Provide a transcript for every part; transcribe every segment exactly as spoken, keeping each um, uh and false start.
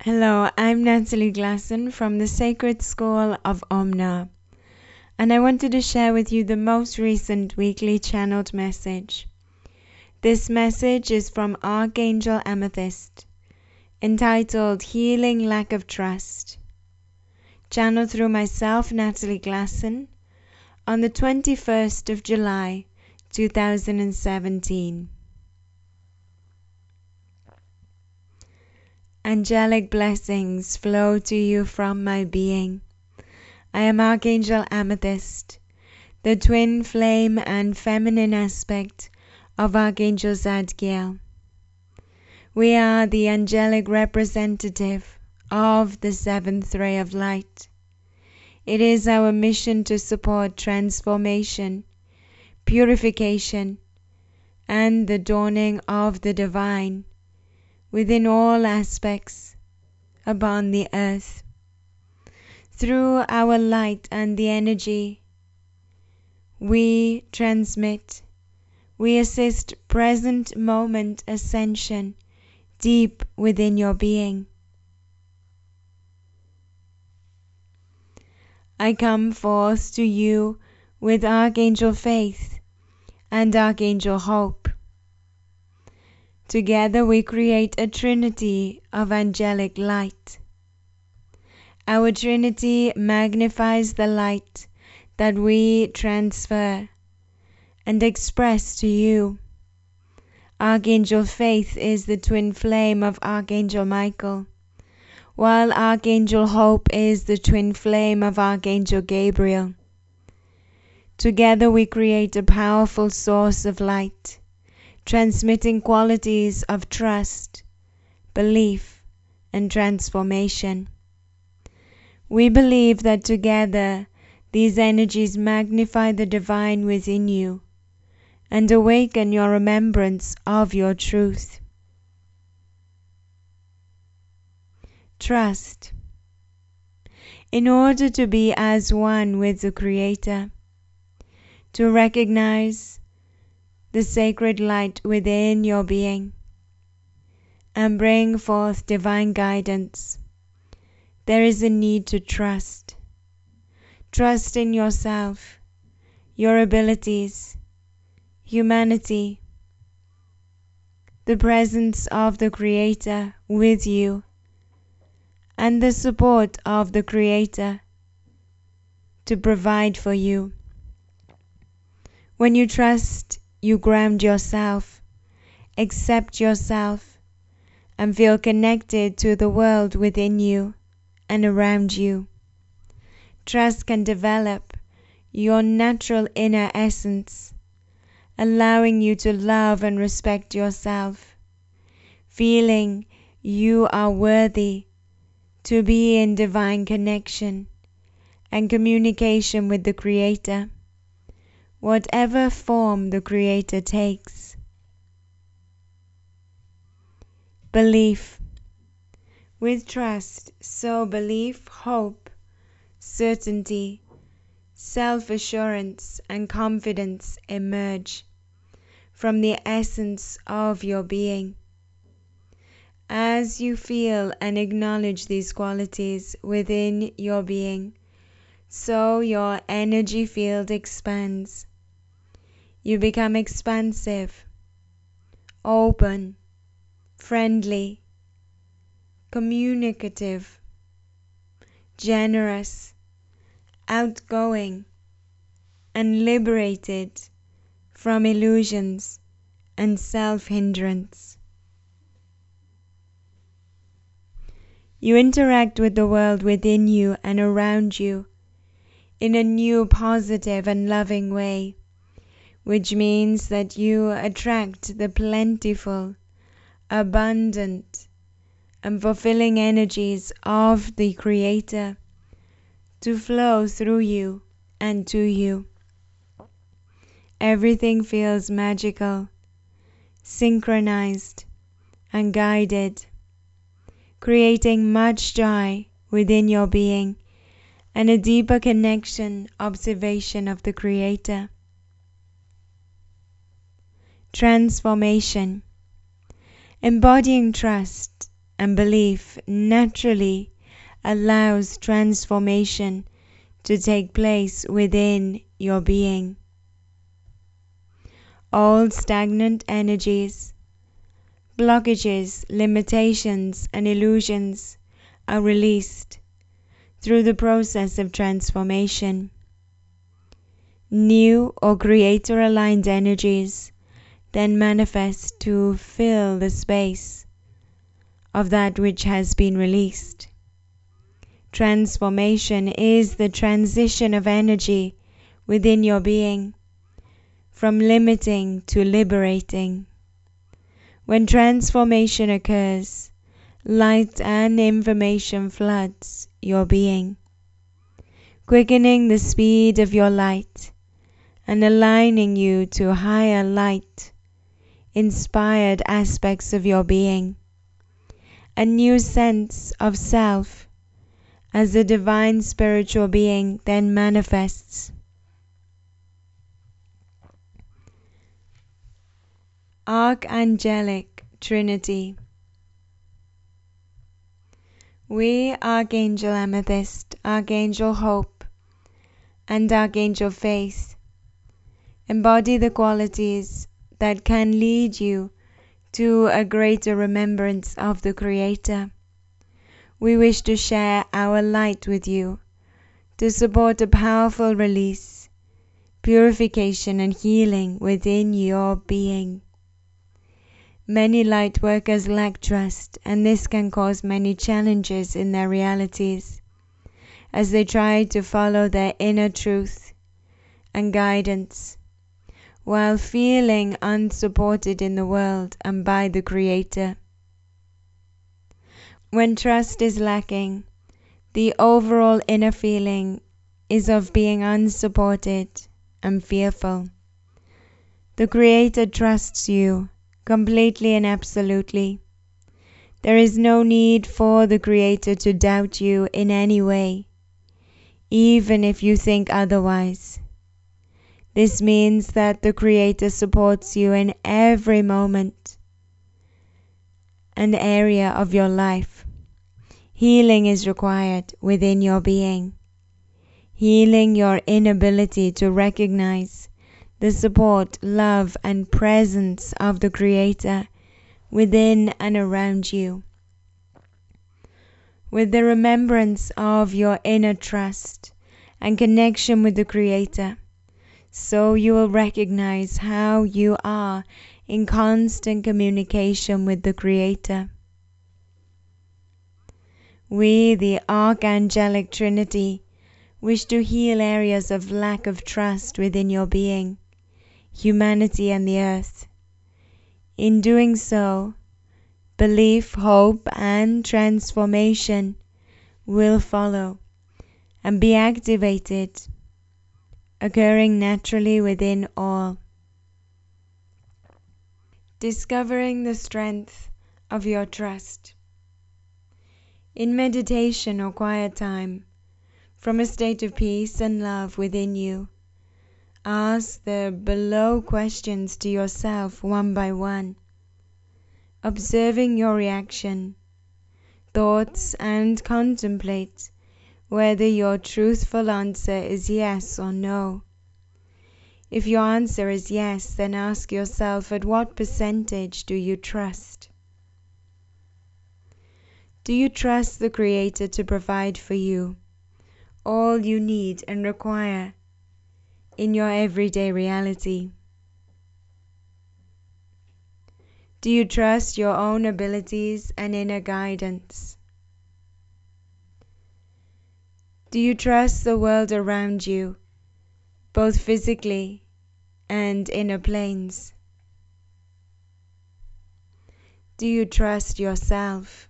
Hello, I'm Natalie Glasson from the Sacred School of Omna, and I wanted to share with you the most recent weekly channeled message. This message is from Archangel Amethyst, entitled Healing Lack of Trust, channeled through myself, Natalie Glasson, on the twenty-first of July, two thousand seventeen. Angelic blessings flow to you from my being. I am Archangel Amethyst, the twin flame and feminine aspect of Archangel Zadkiel. We are the angelic representative of the seventh ray of light. It is our mission to support transformation, purification, and the dawning of the divine within all aspects upon the earth. Through our light and the energy we transmit, we assist present moment ascension deep within your being. I come forth to you with Archangel Faith and Archangel Hope. Together we create a trinity of angelic light. Our trinity magnifies the light that we transfer and express to you. Archangel Faith is the twin flame of Archangel Michael, while Archangel Hope is the twin flame of Archangel Gabriel. Together we create a powerful source of light, transmitting qualities of trust, belief, and transformation. We believe that together these energies magnify the divine within you and awaken your remembrance of your truth. Trust. In order to be as one with the Creator, to recognize the sacred light within your being, and bring forth divine guidance, there is a need to trust. Trust in yourself, your abilities, humanity, the presence of the Creator with you, and the support of the Creator to provide for you. When you trust, you ground yourself, accept yourself, and feel connected to the world within you and around you. Trust can develop your natural inner essence, allowing you to love and respect yourself, feeling you are worthy to be in divine connection and communication with the Creator, whatever form the Creator takes. Belief. With trust, so belief, hope, certainty, self-assurance, and confidence emerge from the essence of your being. As you feel and acknowledge these qualities within your being, so your energy field expands. You become expansive, open, friendly, communicative, generous, outgoing, and liberated from illusions and self-hindrance. You interact with the world within you and around you in a new positive and loving way, which means that you attract the plentiful, abundant, and fulfilling energies of the Creator to flow through you and to you. Everything feels magical, synchronized, and guided, creating much joy within your being and a deeper connection, observation of the Creator. Transformation. Embodying trust and belief naturally allows transformation to take place within your being. All stagnant energies, blockages, limitations, and illusions are released through the process of transformation. New or creator-aligned energies then manifest to fill the space of that which has been released. Transformation is the transition of energy within your being, from limiting to liberating. When transformation occurs, light and information floods your being, quickening the speed of your light and aligning you to higher light, inspired aspects of your being. A new sense of self as a divine spiritual being then manifests. Archangelic Trinity. We, Archangel Amethyst, Archangel Hope, and Archangel Faith, embody the qualities that can lead you to a greater remembrance of the Creator. We wish to share our light with you to support a powerful release, purification, and healing within your being. Many light workers lack trust, and this can cause many challenges in their realities as they try to follow their inner truth and guidance, while feeling unsupported in the world and by the Creator. When trust is lacking, the overall inner feeling is of being unsupported and fearful. The Creator trusts you completely and absolutely. There is no need for the Creator to doubt you in any way, even if you think otherwise. This means that the Creator supports you in every moment and area of your life. Healing is required within your being. Healing your inability to recognize the support, love, and presence of the Creator within and around you. With the remembrance of your inner trust and connection with the Creator, so you will recognize how you are in constant communication with the Creator. We, the Archangelic Trinity, wish to heal areas of lack of trust within your being, humanity, and the earth. In doing so, belief, hope, and transformation will follow and be activated, occurring naturally within all. Discovering the strength of your trust. In meditation or quiet time, from a state of peace and love within you, ask the below questions to yourself one by one, observing your reaction, thoughts, and contemplate whether your truthful answer is yes or no. If your answer is yes, then ask yourself, at what percentage do you trust? Do you trust the Creator to provide for you all you need and require in your everyday reality? Do you trust your own abilities and inner guidance? Do you trust the world around you, both physically and inner planes? Do you trust yourself?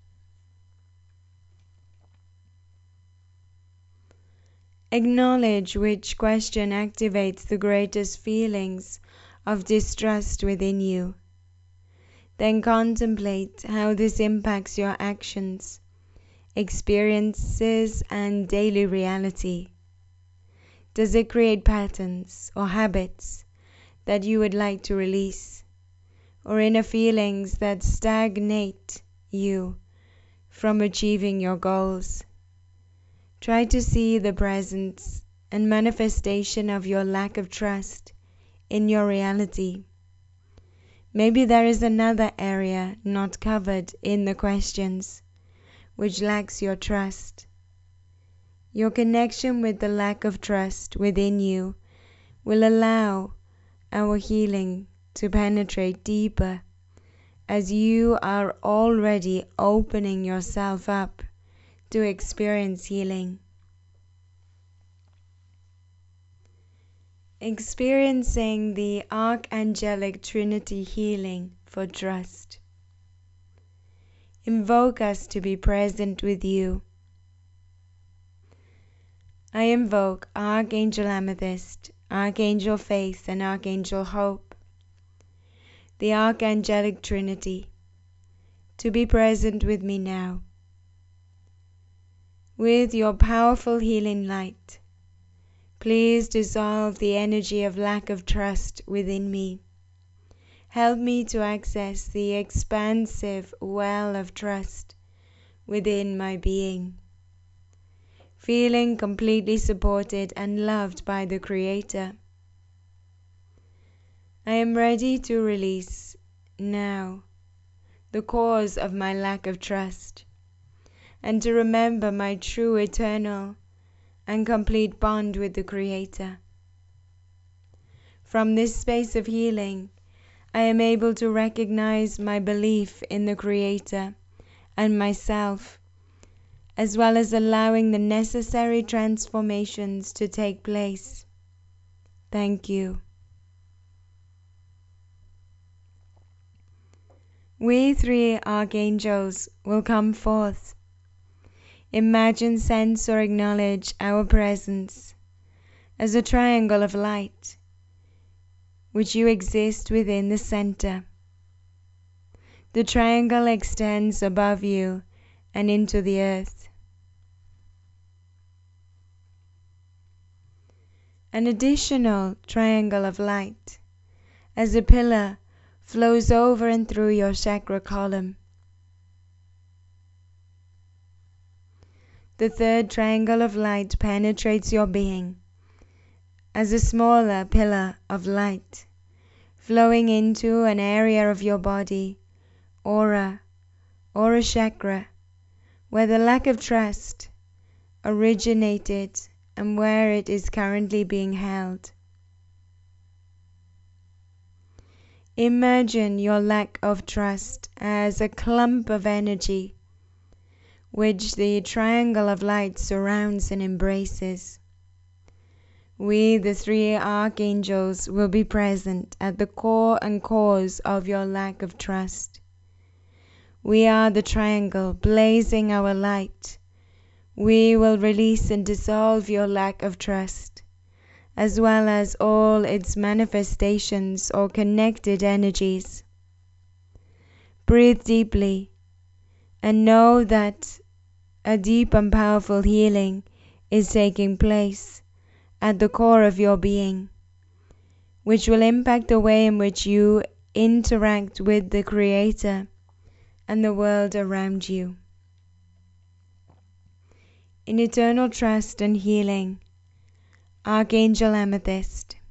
Acknowledge which question activates the greatest feelings of distrust within you. Then contemplate how this impacts your actions, experiences, and daily reality. Does it create patterns or habits that you would like to release, or inner feelings that stagnate you from achieving your goals. Try to see the presence and manifestation of your lack of trust in your reality. Maybe there is another area not covered in the questions which lacks your trust. Your connection with the lack of trust within you will allow our healing to penetrate deeper, as you are already opening yourself up to experience healing. Experiencing the Archangelic Trinity healing for trust. Invoke us to be present with you. I invoke Archangel Amethyst, Archangel Faith, and Archangel Hope, the Archangelic Trinity, to be present with me now. With your powerful healing light, please dissolve the energy of lack of trust within me. Help me to access the expansive well of trust within my being, feeling completely supported and loved by the Creator. I am ready to release now the cause of my lack of trust, and to remember my true, eternal, and complete bond with the Creator. From this space of healing, I am able to recognize my belief in the Creator and myself, as well as allowing the necessary transformations to take place. Thank you. We three archangels will come forth. Imagine, sense, or acknowledge our presence as a triangle of light, which you exist within the center. The triangle extends above you and into the earth. An additional triangle of light, as a pillar, flows over and through your chakra column. The third triangle of light penetrates your being as a smaller pillar of light, flowing into an area of your body, aura, or a chakra, where the lack of trust originated and where it is currently being held. Imagine your lack of trust as a clump of energy which the triangle of light surrounds and embraces. We, the three archangels, will be present at the core and cause of your lack of trust. We are the triangle, blazing our light. We will release and dissolve your lack of trust, as well as all its manifestations or connected energies. Breathe deeply and know that a deep and powerful healing is taking place at the core of your being, which will impact the way in which you interact with the Creator and the world around you. In eternal trust and healing, Archangel Amethyst.